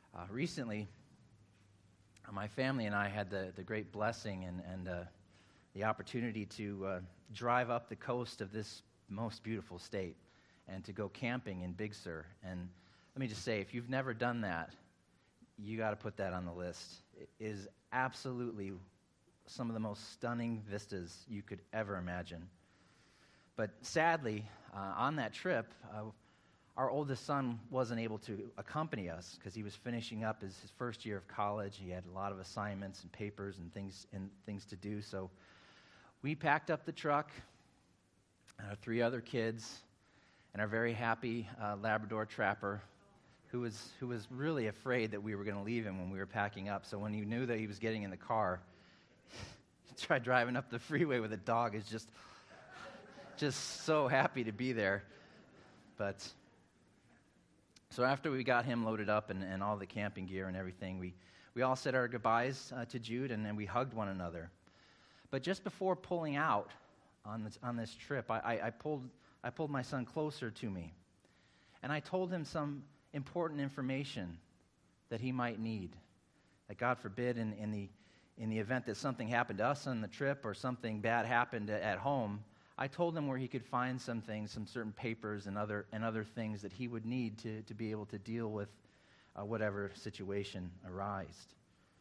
Recently, my family and I had the great blessing and the opportunity to drive up the coast of this most beautiful state and to go camping in Big Sur. And let me just say, if you've never done that, you got to put that on the list. It is absolutely some of the most stunning vistas you could ever imagine. But sadly, on that trip, our oldest son wasn't able to accompany us because he was finishing up his first year of college. He had a lot of assignments and papers and things to do. So we packed up the truck, our 3 other kids, and our very happy Labrador trapper, who was really afraid that we were going to leave him when we were packing up. So when he knew that he was getting in the car, he tried driving up the freeway with a dog. Is just so happy to be there. But so after we got him loaded up and all the camping gear and everything, we all said our goodbyes to Jude, and then we hugged one another. But just before pulling out on this trip, I pulled my son closer to me, and I told him some important information that he might need. That God forbid, in the event that something happened to us on the trip or something bad happened at home, I told him where he could find some things, some certain papers and other things that he would need to be able to deal with whatever situation arised.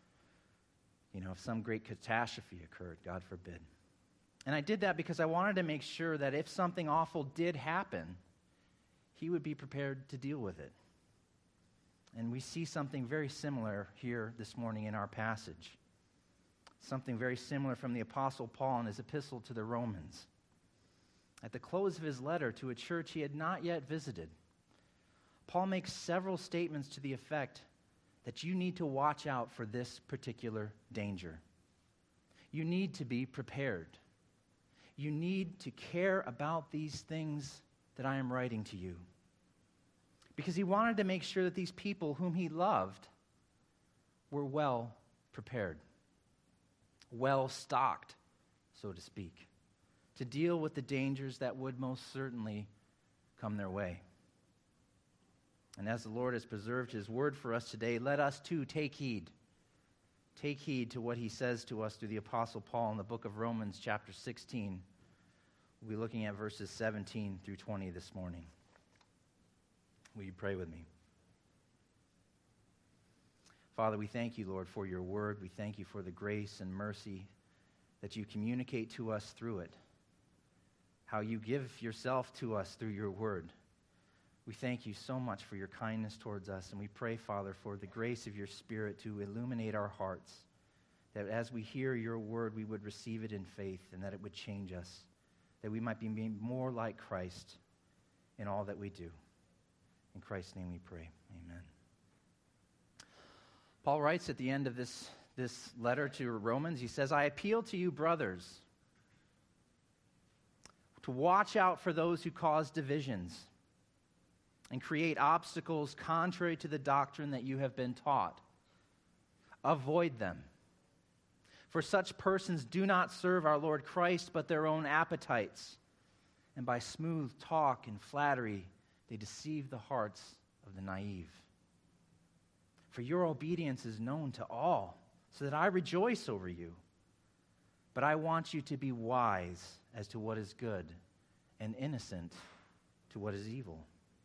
You know, if some great catastrophe occurred, God forbid. And I did that because I wanted to make sure that if something awful did happen, he would be prepared to deal with it. And we see something very similar here this morning in our passage. Something very similar from the Apostle Paul in his epistle to the Romans. At the close of his letter to a church he had not yet visited, Paul makes several statements to the effect that you need to watch out for this particular danger. You need to be prepared. You need to care about these things that I am writing to you. Because he wanted to make sure that these people whom he loved were well prepared, well stocked, so to speak, to deal with the dangers that would most certainly come their way. And as the Lord has preserved his word for us today, let us too take heed. Take heed to what he says to us through the Apostle Paul in the book of Romans chapter 16. We'll be looking at verses 17 through 20 this morning. Will you pray with me? Father, we thank you, Lord, for your word. We thank you for the grace and mercy that you communicate to us through it. How you give yourself to us through your word. We thank you so much for your kindness towards us, and we pray, Father, for the grace of your Spirit to illuminate our hearts, that as we hear your word, we would receive it in faith, and that it would change us, that we might be made more like Christ in all that we do. In Christ's name we pray. Amen. Paul writes at the end of this letter to Romans, he says, I appeal to you, brothers, to watch out for those who cause divisions and create obstacles contrary to the doctrine that you have been taught. Avoid them. For such persons do not serve our Lord Christ, but their own appetites. And by smooth talk and flattery, they deceive the hearts of the naive. For your obedience is known to all, so that I rejoice over you. But I want you to be wise as to what is good and innocent to what is evil.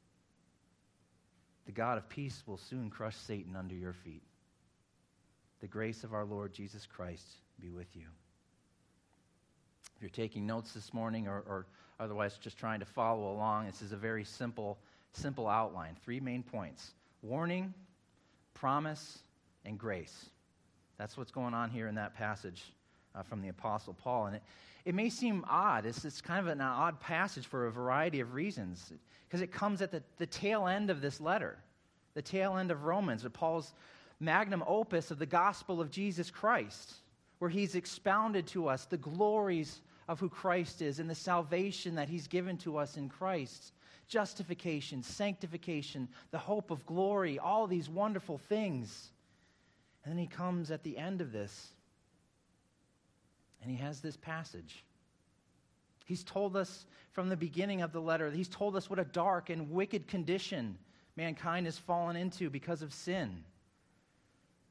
The God of peace will soon crush Satan under your feet. The grace of our Lord Jesus Christ be with you. If you're taking notes this morning or otherwise just trying to follow along, this is a very simple outline. 3 main points: warning, promise, and grace. That's what's going on here in that passage from the Apostle Paul. And it may seem odd. It's kind of an odd passage for a variety of reasons, because it comes at the tail end of this letter, the tail end of Romans, Paul's magnum opus of the gospel of Jesus Christ, where he's expounded to us the glories of who Christ is and the salvation that he's given to us in Christ. Justification, sanctification, the hope of glory, all these wonderful things. And then he comes at the end of this, and he has this passage. He's told us from the beginning of the letter, he's told us what a dark and wicked condition mankind has fallen into because of sin.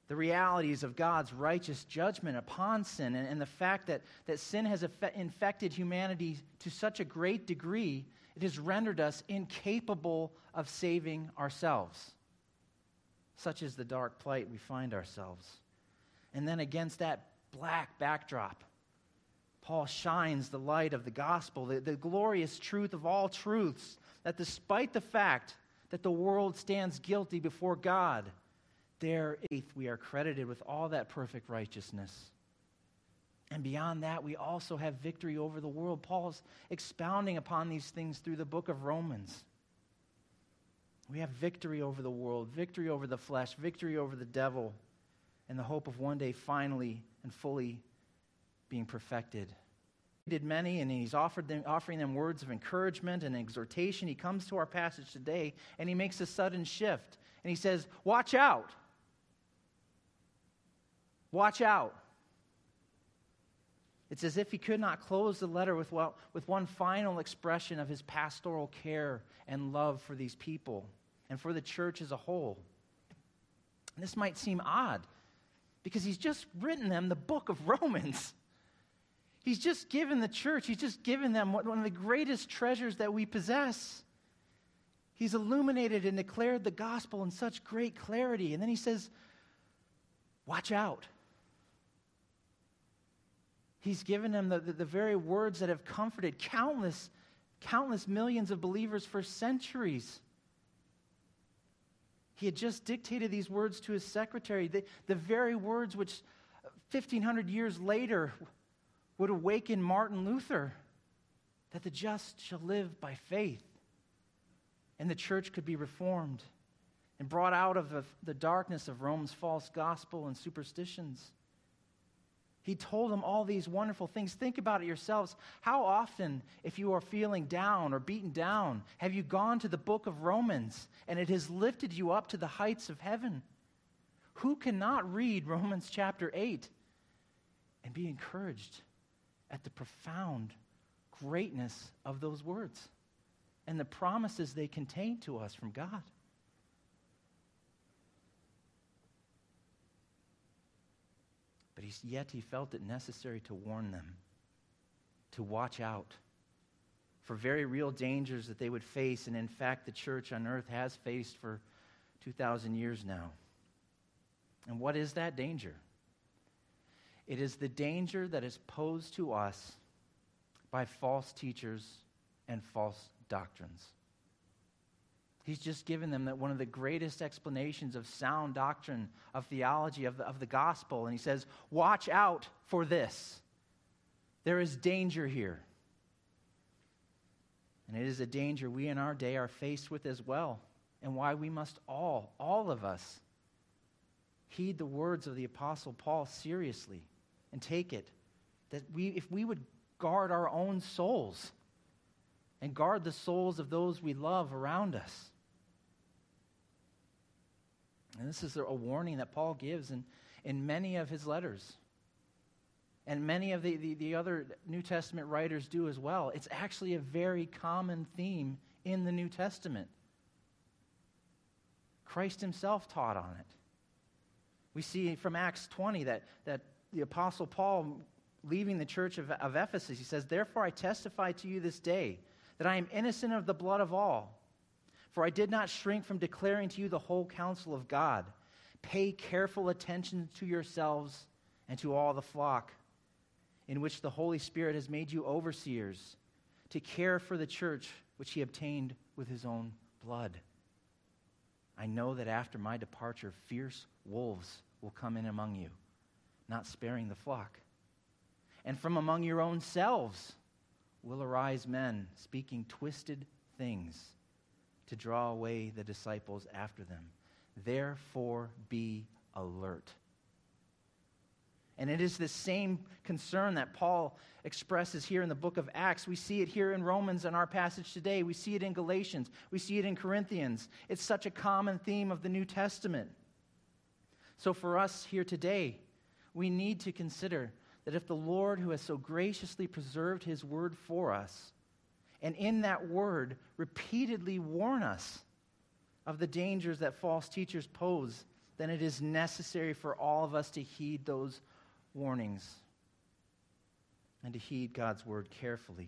the realities of God's righteous judgment upon sin and the fact that sin has infected humanity to such a great degree, it has rendered us incapable of saving ourselves. Such is the dark plight we find ourselves. And then against that black backdrop, Paul shines the light of the gospel, the glorious truth of all truths, that despite the fact that the world stands guilty before God, there, we are credited with all that perfect righteousness. And beyond that, we also have victory over the world. Paul's expounding upon these things through the book of Romans. We have victory over the world, victory over the flesh, victory over the devil, and the hope of one day finally and fully being perfected. He did many, and he's offering them words of encouragement and exhortation. He comes to our passage today, and he makes a sudden shift. And he says, watch out. Watch out. It's as if he could not close the letter with one final expression of his pastoral care and love for these people and for the church as a whole. And this might seem odd because he's just written them the book of Romans. He's just given the church, he's just given them one of the greatest treasures that we possess. He's illuminated and declared the gospel in such great clarity. And then he says, watch out. He's given them the very words that have comforted countless millions of believers for centuries. He had just dictated these words to his secretary, the very words which 1,500 years later would awaken Martin Luther, that the just shall live by faith. And the church could be reformed and brought out of the darkness of Rome's false gospel and superstitions. He told them all these wonderful things. Think about it yourselves. How often, if you are feeling down or beaten down, have you gone to the book of Romans and it has lifted you up to the heights of heaven? Who cannot read Romans chapter 8 and be encouraged at the profound greatness of those words and the promises they contain to us from God? But yet he felt it necessary to warn them, to watch out for very real dangers that they would face, and in fact the church on earth has faced for 2,000 years now. And what is that danger? It is the danger that is posed to us by false teachers and false doctrines. He's just given them that one of the greatest explanations of sound doctrine, of theology, of the gospel. And he says, watch out for this. There is danger here. And it is a danger we in our day are faced with as well. And why we must all of us, heed the words of the Apostle Paul seriously and take it. That if we would guard our own souls and guard the souls of those we love around us. And this is a warning that Paul gives in many of his letters. And many of the other New Testament writers do as well. It's actually a very common theme in the New Testament. Christ himself taught on it. We see from Acts 20 that the Apostle Paul, leaving the church of Ephesus, he says, therefore I testify to you this day that I am innocent of the blood of all. For I did not shrink from declaring to you the whole counsel of God. Pay careful attention to yourselves and to all the flock, in which the Holy Spirit has made you overseers, to care for the church which he obtained with his own blood. I know that after my departure, fierce wolves will come in among you, not sparing the flock. And from among your own selves will arise men speaking twisted things to draw away the disciples after them. Therefore, be alert. And it is the same concern that Paul expresses here in the book of Acts. We see it here in Romans in our passage today. We see it in Galatians. We see it in Corinthians. It's such a common theme of the New Testament. So for us here today, we need to consider that if the Lord, who has so graciously preserved his word for us, and in that word repeatedly warn us of the dangers that false teachers pose then it is necessary for all of us to heed those warnings and to heed God's word carefully.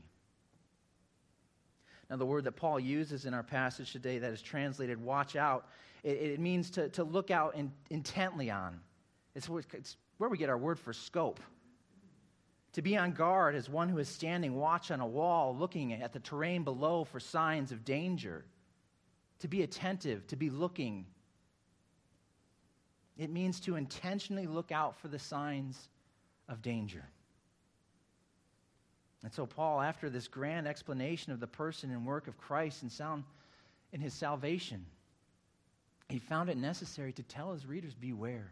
Now, the word that Paul uses in our passage today that is translated watch out, it means to look out intently on. It's where we get our word for scope. To be on guard as one who is standing watch on a wall, looking at the terrain below for signs of danger. To be attentive, to be looking. It means to intentionally look out for the signs of danger. And so Paul, after this grand explanation of the person and work of Christ in his salvation, he found it necessary to tell his readers, beware.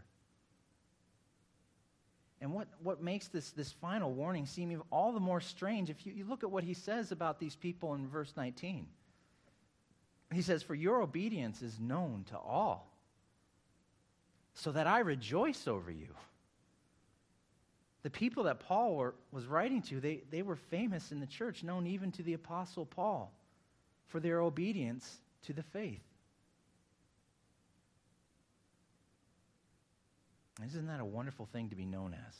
And what makes this final warning seem all the more strange, if you look at what he says about these people in verse 19. He says, for your obedience is known to all, so that I rejoice over you. The people that Paul was writing to, they were famous in the church, known even to the Apostle Paul, for their obedience to the faith. Isn't that a wonderful thing to be known as?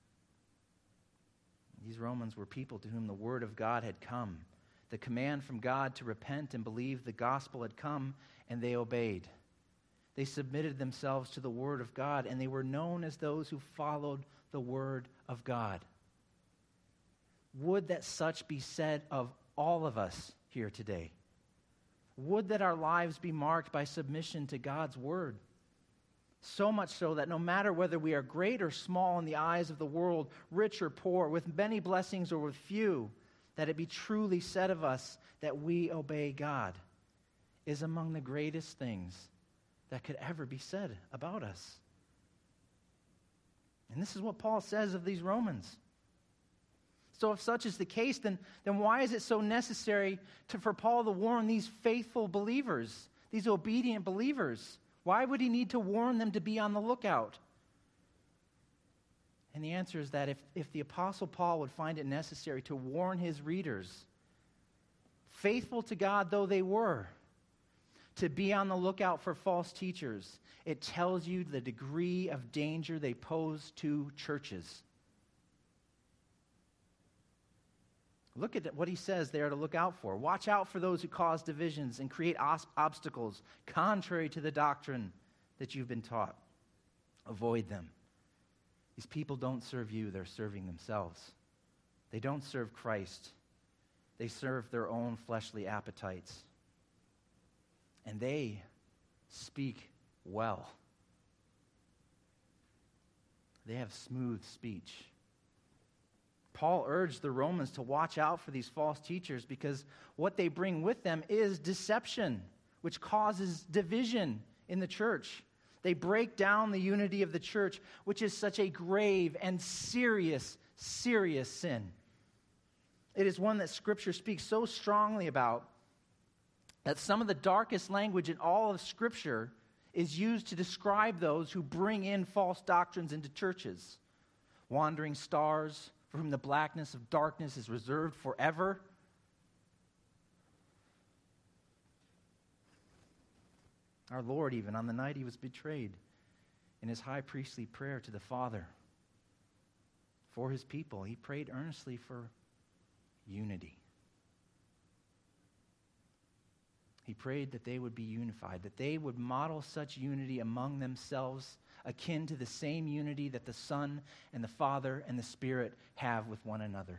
These Romans were people to whom the word of God had come. The command from God to repent and believe the gospel had come, and they obeyed. They submitted themselves to the word of God, and they were known as those who followed the word of God. Would that such be said of all of us here today. Would that our lives be marked by submission to God's word. So much so that no matter whether we are great or small in the eyes of the world, rich or poor, with many blessings or with few, that it be truly said of us that we obey God is among the greatest things that could ever be said about us. And this is what Paul says of these Romans. So if such is the case, then why is it so necessary for Paul to warn these faithful believers, these obedient believers? Why would he need to warn them to be on the lookout? And the answer is that if the Apostle Paul would find it necessary to warn his readers, faithful to God though they were, to be on the lookout for false teachers, it tells you the degree of danger they pose to churches. Look at what he says there to look out for. Watch out for those who cause divisions and create obstacles contrary to the doctrine that you've been taught. Avoid them. These people don't serve you, they're serving themselves. They don't serve Christ. They serve their own fleshly appetites. And they speak well. They have smooth speech. Paul urged the Romans to watch out for these false teachers because what they bring with them is deception, which causes division in the church. They break down the unity of the church, which is such a grave and serious, serious sin. It is one that Scripture speaks so strongly about that some of the darkest language in all of Scripture is used to describe those who bring in false doctrines into churches. Wandering stars, for whom the blackness of darkness is reserved forever. Our Lord, even on the night he was betrayed, in his high priestly prayer to the Father for his people, he prayed earnestly for unity. He prayed that they would be unified, that they would model such unity among themselves, akin to the same unity that the Son and the Father and the Spirit have with one another.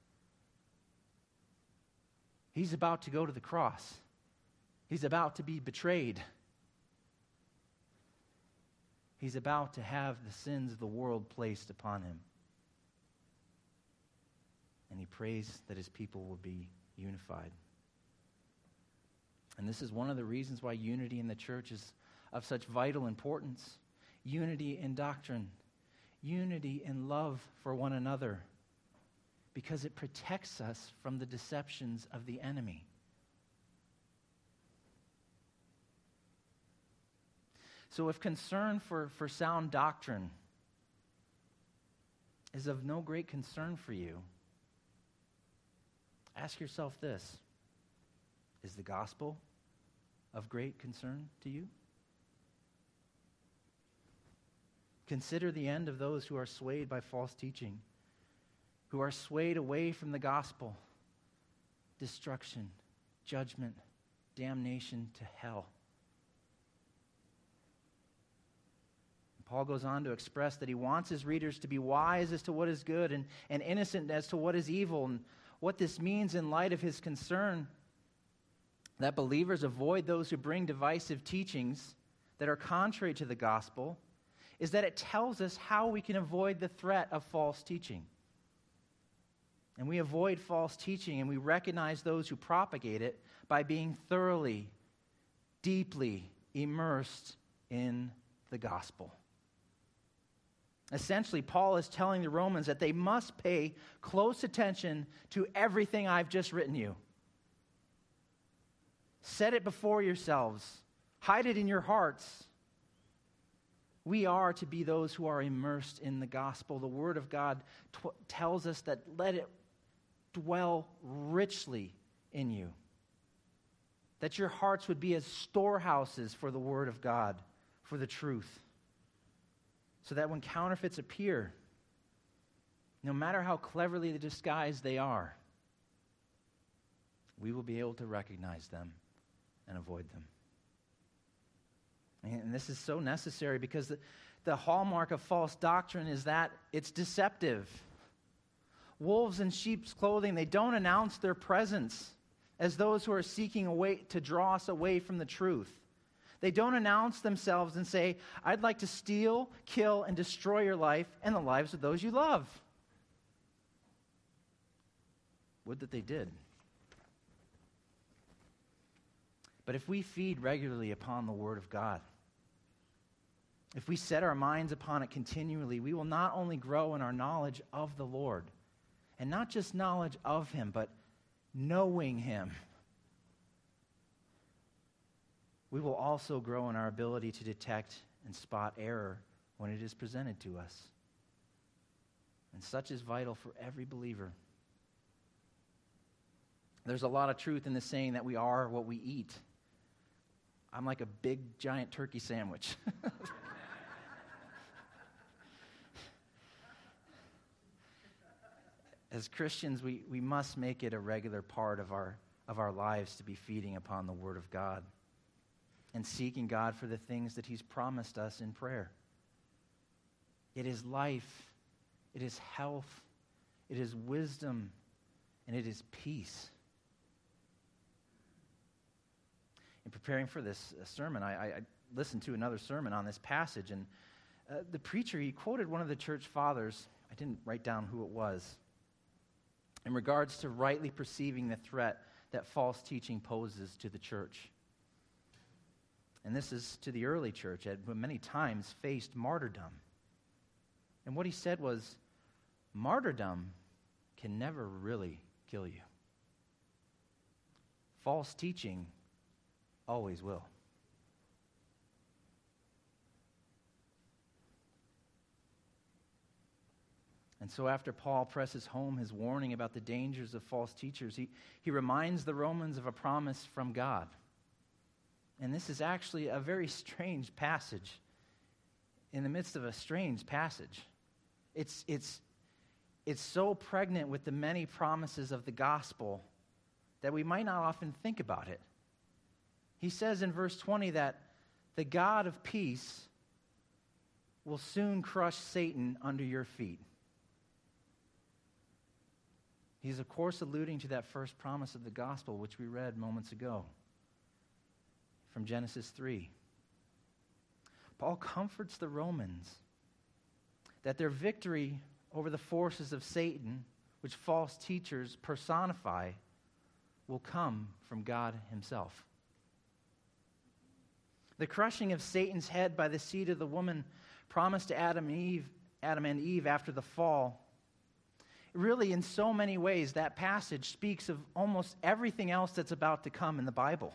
He's about to go to the cross. He's about to be betrayed. He's about to have the sins of the world placed upon him. And he prays that his people will be unified. And this is one of the reasons why unity in the church is of such vital importance. Unity in doctrine. Unity in love for one another. Because it protects us from the deceptions of the enemy. So if concern for sound doctrine is of no great concern for you, ask yourself this. Is the gospel of great concern to you? Consider the end of those who are swayed by false teaching, who are swayed away from the gospel. Destruction, judgment, damnation to hell. Paul goes on to express that he wants his readers to be wise as to what is good and innocent as to what is evil. And what this means in light of his concern that believers avoid those who bring divisive teachings that are contrary to the gospel is that it tells us how we can avoid the threat of false teaching. And we avoid false teaching and we recognize those who propagate it by being thoroughly, deeply immersed in the gospel. Essentially, Paul is telling the Romans that they must pay close attention to everything I've just written you. Set it before yourselves. Hide it in your hearts. We are to be those who are immersed in the gospel. The Word of God tells us that let it dwell richly in you. That your hearts would be as storehouses for the Word of God, for the truth. So that when counterfeits appear, no matter how cleverly disguised they are, we will be able to recognize them and avoid them. And this is so necessary because the hallmark of false doctrine is that it's deceptive. Wolves in sheep's clothing, they don't announce their presence as those who are seeking a way to draw us away from the truth. They don't announce themselves and say, I'd like to steal, kill, and destroy your life and the lives of those you love. Would that they did. But if we feed regularly upon the Word of God, if we set our minds upon it continually, we will not only grow in our knowledge of the Lord, and not just knowledge of Him, but knowing Him. We will also grow in our ability to detect and spot error when it is presented to us. And such is vital for every believer. There's a lot of truth in the saying that we are what we eat. I'm like a big, giant turkey sandwich. As Christians, we must make it a regular part of our lives to be feeding upon the Word of God and seeking God for the things that He's promised us in prayer. It is life, it is health, it is wisdom, and it is peace. In preparing for this sermon, I listened to another sermon on this passage, and the preacher, he quoted one of the church fathers. I didn't write down who it was, in regards to rightly perceiving the threat that false teaching poses to the church. And this is to the early church, that many times faced martyrdom. And what he said was, martyrdom can never really kill you. False teaching always will. And so after Paul presses home his warning about the dangers of false teachers, he reminds the Romans of a promise from God. And this is actually a very strange passage in the midst of a strange passage. It's so pregnant with the many promises of the gospel that we might not often think about it. He says in verse 20 that the God of peace will soon crush Satan under your feet. He's, of course, alluding to that first promise of the gospel, which we read moments ago from Genesis 3. Paul comforts the Romans that their victory over the forces of Satan, which false teachers personify, will come from God Himself. The crushing of Satan's head by the seed of the woman promised to Adam and Eve after the fall. Really, in so many ways, that passage speaks of almost everything else that's about to come in the Bible.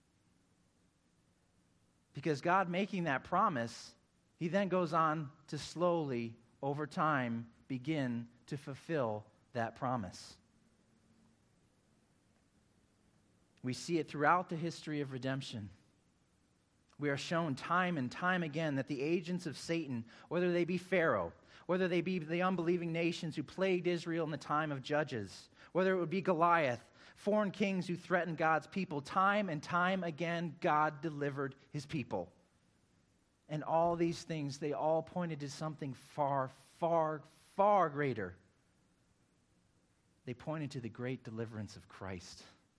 Because God making that promise, He then goes on to slowly, over time, begin to fulfill that promise. We see it throughout the history of redemption. We are shown time and time again that the agents of Satan, whether they be Pharaoh, whether they be the unbelieving nations who plagued Israel in the time of Judges, whether it would be Goliath, foreign kings who threatened God's people, time and time again, God delivered his people. And all these things, they all pointed to something far, far, far greater. They pointed to the great deliverance of Christ.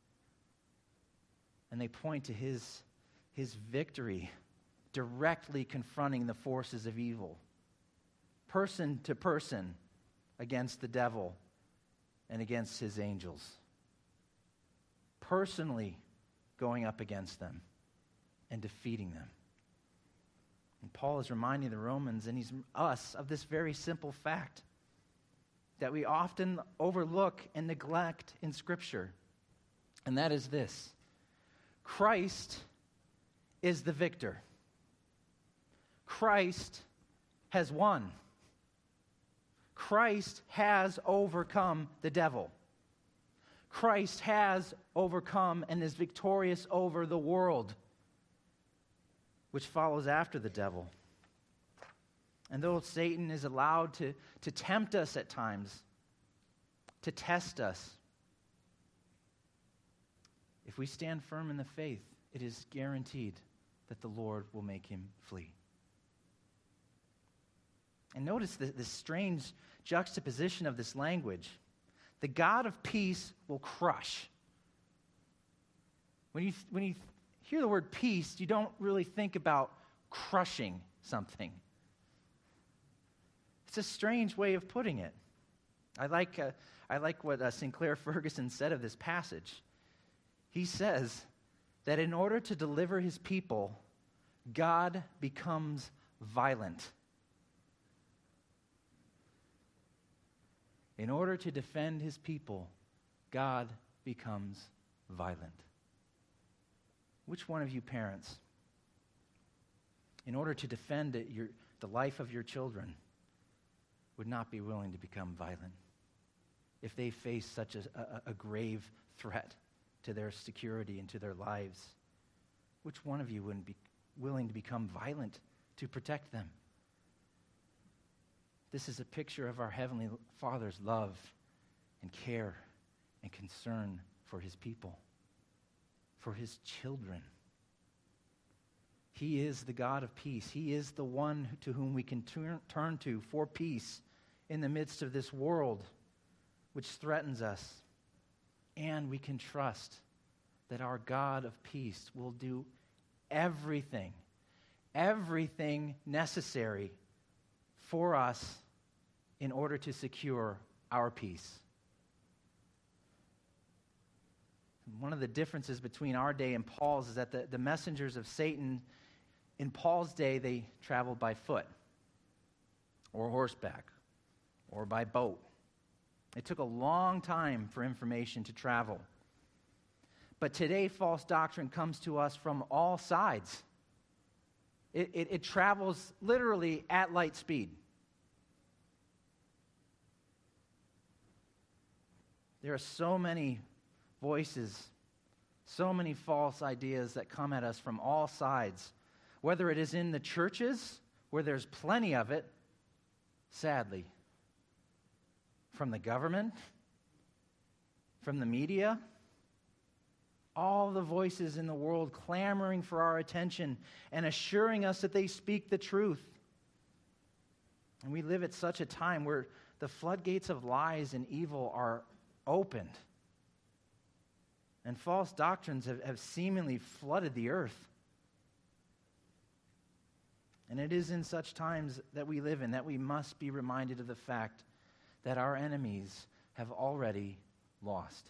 And they point to his victory directly confronting the forces of evil, person to person, against the devil and against his angels. Personally going up against them and defeating them. And Paul is reminding the Romans and us of this very simple fact that we often overlook and neglect in Scripture. And that is this: Christ is the victor. Christ has won. Christ has overcome the devil. Christ has overcome and is victorious over the world, which follows after the devil. And though Satan is allowed to tempt us at times, to test us, if we stand firm in the faith, it is guaranteed that the Lord will make him flee. And notice this strange juxtaposition of this language. The God of peace will crush. When you hear the word peace, you don't really think about crushing something. It's a strange way of putting it. I like what Sinclair Ferguson said of this passage. He says that in order to deliver his people, God becomes violent. In order to defend his people, God becomes violent. Which one of you parents, in order to defend the life of your children, would not be willing to become violent if they face such a grave threat to their security and to their lives? Which one of you wouldn't be willing to become violent to protect them? This is a picture of our Heavenly Father's love and care and concern for his people, for his children. He is the God of peace. He is the one to whom we can turn to for peace in the midst of this world which threatens us. And we can trust that our God of peace will do everything necessary for us in order to secure our peace. One of the differences between our day and Paul's is that the messengers of Satan in Paul's day, they traveled by foot or horseback or by boat. It took a long time for information to travel. But today, false doctrine comes to us from all sides. It travels literally at light speed. There are so many voices, so many false ideas that come at us from all sides, whether it is in the churches, where there's plenty of it, sadly, from the government, from the media, all the voices in the world clamoring for our attention and assuring us that they speak the truth. And we live at such a time where the floodgates of lies and evil are opened. And false doctrines have seemingly flooded the earth. And it is in such times that we live in that we must be reminded of the fact that our enemies have already lost.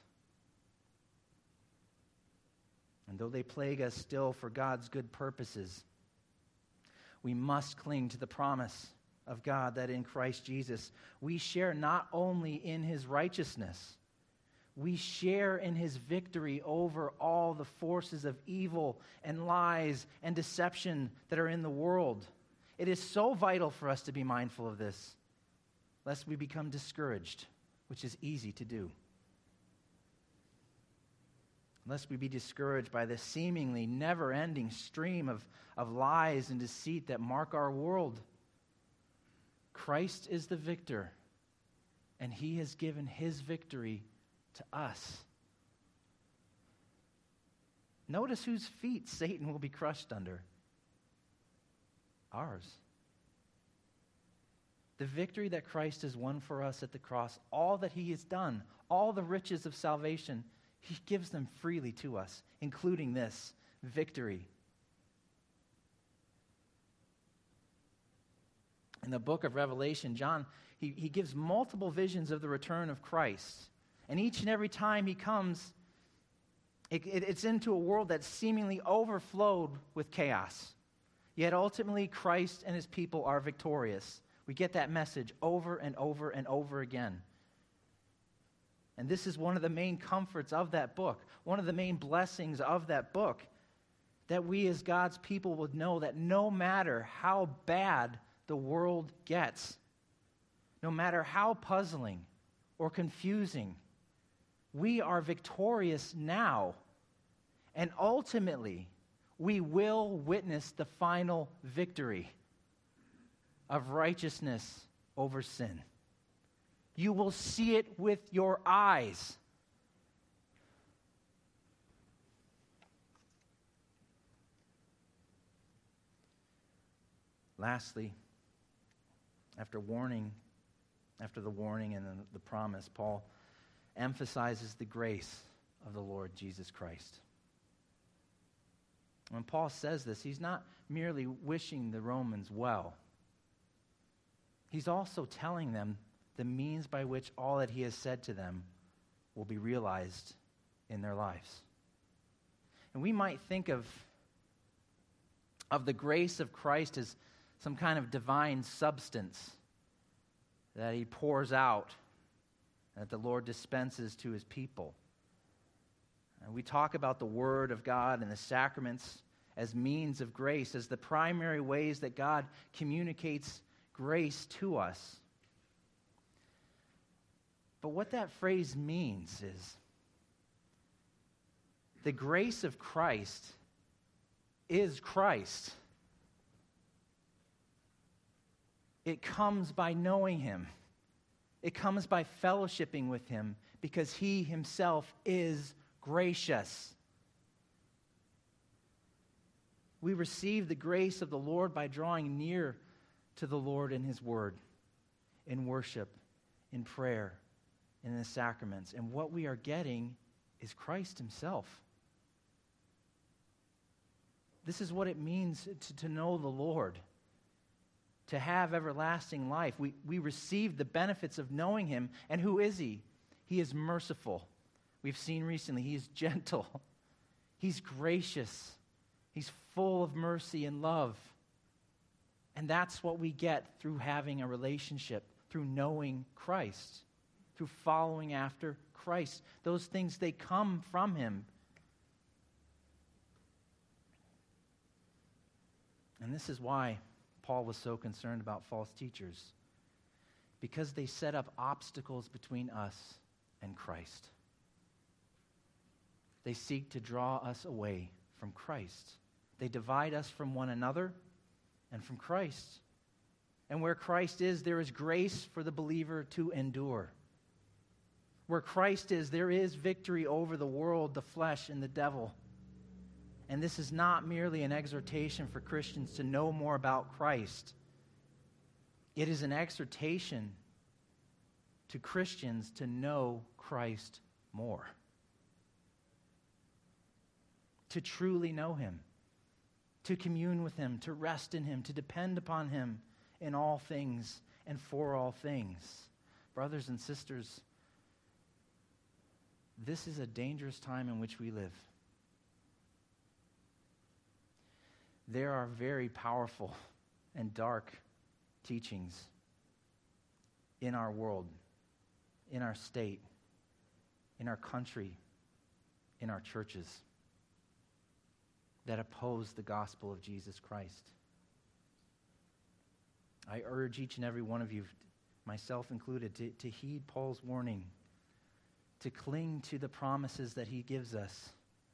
And though they plague us still for God's good purposes, we must cling to the promise of God that in Christ Jesus we share not only in his righteousness, we share in his victory over all the forces of evil and lies and deception that are in the world. It is so vital for us to be mindful of this, lest we become discouraged, which is easy to do. lest we be discouraged by the seemingly never-ending stream of lies and deceit that mark our world. Christ is the victor, and he has given his victory to us. Notice whose feet Satan will be crushed under. Ours. The victory that Christ has won for us at the cross, all that he has done, all the riches of salvation, he gives them freely to us, including this victory. In the book of Revelation, John, he gives multiple visions of the return of Christ. And each and every time he comes, it's into a world that's seemingly overflowed with chaos. Yet ultimately, Christ and his people are victorious. We get that message over and over and over again. And this is one of the main comforts of that book, one of the main blessings of that book, that we as God's people would know that no matter how bad the world gets, no matter how puzzling or confusing, we are victorious now. And ultimately, we will witness the final victory of righteousness over sin. You will see it with your eyes. Lastly, after the warning and the promise, Paul emphasizes the grace of the Lord Jesus Christ. When Paul says this, he's not merely wishing the Romans well. He's also telling them the means by which all that he has said to them will be realized in their lives. And we might think of the grace of Christ as some kind of divine substance that he pours out, that the Lord dispenses to his people. And we talk about the Word of God and the sacraments as means of grace, as the primary ways that God communicates grace to us. But what that phrase means is the grace of Christ is Christ. It comes by knowing him. It comes by fellowshipping with him because he himself is gracious. We receive the grace of the Lord by drawing near to the Lord in his word, in worship, in prayer, in the sacraments. And what we are getting is Christ himself. This is what it means to know the Lord, to have everlasting life. We receive the benefits of knowing him. And who is he? He is merciful. We've seen recently, he is gentle. He's gracious. He's full of mercy and love. And that's what we get through having a relationship, through knowing Christ, through following after Christ. Those things, they come from him. And this is why Paul was so concerned about false teachers, because they set up obstacles between us and Christ. They seek to draw us away from Christ. They divide us from one another and from Christ. And where Christ is, there is grace for the believer to endure. Where Christ is, there is victory over the world, the flesh, and the devil. And this is not merely an exhortation for Christians to know more about Christ. It is an exhortation to Christians to know Christ more. To truly know him. To commune with him. To rest in him. To depend upon him in all things and for all things. Brothers and sisters, this is a dangerous time in which we live. There are very powerful and dark teachings in our world, in our state, in our country, in our churches that oppose the gospel of Jesus Christ. I urge each and every one of you, myself included, to heed Paul's warning, to cling to the promises that he gives us,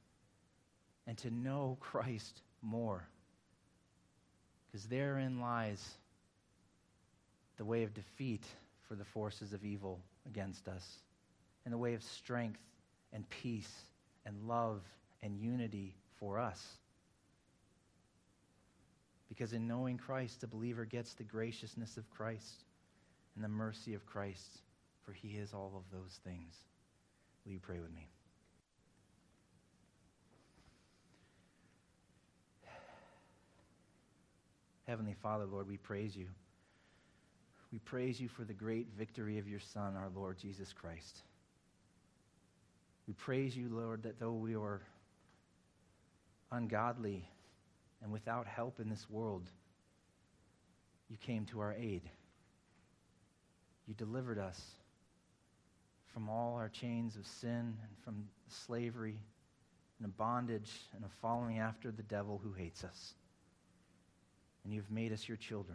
and to know Christ more. Because therein lies the way of defeat for the forces of evil against us, and the way of strength and peace and love and unity for us. Because in knowing Christ, the believer gets the graciousness of Christ and the mercy of Christ, for he is all of those things. Will you pray with me? Heavenly Father, Lord, we praise you. We praise you for the great victory of your Son, our Lord Jesus Christ. We praise you, Lord, that though we were ungodly and without help in this world, you came to our aid. You delivered us from all our chains of sin and from slavery and a bondage and a following after the devil who hates us. And you've made us your children.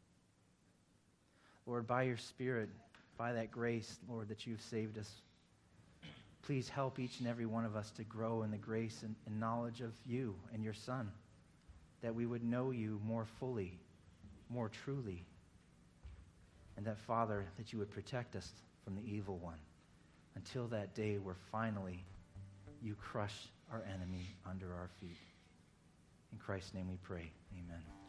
Lord, by your Spirit, by that grace, Lord, that you've saved us, please help each and every one of us to grow in the grace and knowledge of you and your Son, that we would know you more fully, more truly, and that, Father, that you would protect us from the evil one until that day where finally you crush our enemy under our feet. In Christ's name we pray. Amen.